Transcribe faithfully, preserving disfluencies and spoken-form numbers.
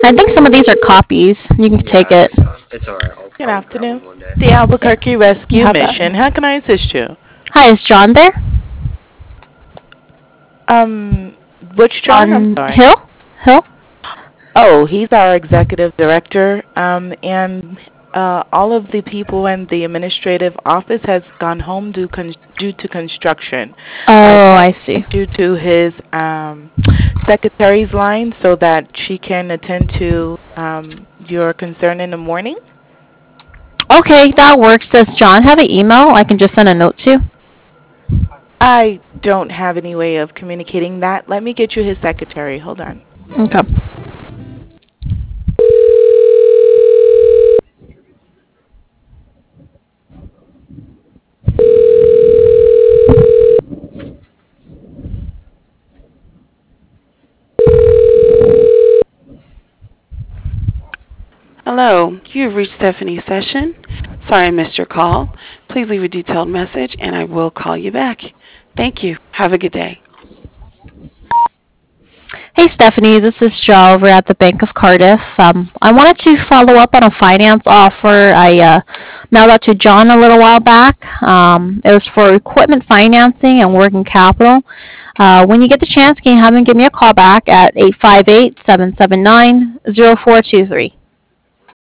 I think some of these are copies. You can take Yeah, it. it's uh, it's alright. I'll Good probably grab afternoon. one one day. The Albuquerque You Rescue have that. Mission. How can I assist you? Hi, is John there? Um, which John? I'm John sorry. Hill? Hill? Oh, he's our executive director. Um, and uh, all of the people in the administrative office has gone home due con- due to construction. I Oh, I see. transferred you to his um secretary's line so that she can attend to um your concern in the morning. Okay, that works. Does John have an email I can just send a note to? I don't have any way of communicating that. Let me get you his secretary. Hold on. Okay. Hello, you've reached Stephanie's session. Sorry I missed your call. Please leave a detailed message and I will call you back. Thank you. Have a good day. Hey, Stephanie, this is Joe over at the Bank of Cardiff. Um, I wanted to follow up on a finance offer I uh, mailed out to John a little while back. Um, it was for equipment financing and working capital. Uh, when you get the chance, can you have him give me a call back at eight five eight, seven seven nine, zero four two three.